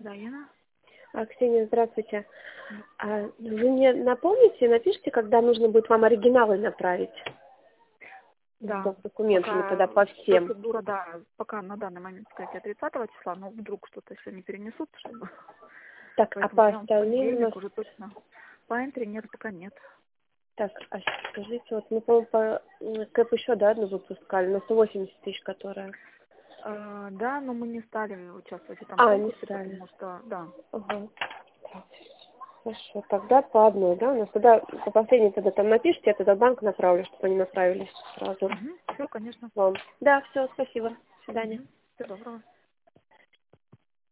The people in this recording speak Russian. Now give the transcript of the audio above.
Да, Яна. Ксения, здравствуйте. Вы мне напомните, напишите, когда нужно будет вам оригиналы направить? Да. С документами тогда по всем. Процедура, да, пока на данный момент, сказать, 30 числа, но вдруг что-то еще не перенесут, чтобы... Так, Поэтому по я вам в остальным у нас... понедельник уже точно... По энтри нет, пока нет. Так, скажите, вот мы, по-моему, по КЭП еще, да, одну выпускали, на 180 тысяч, которая... Да, но мы не стали участвовать в этом не конкурсе, стали. потому что, да. Ага. Хорошо, тогда по одной, да? У нас тогда по последней тогда там напишите, я тогда в банк направлю, чтобы они направились сразу Все, конечно. вам. Да, все, спасибо. До свидания. Всего доброго.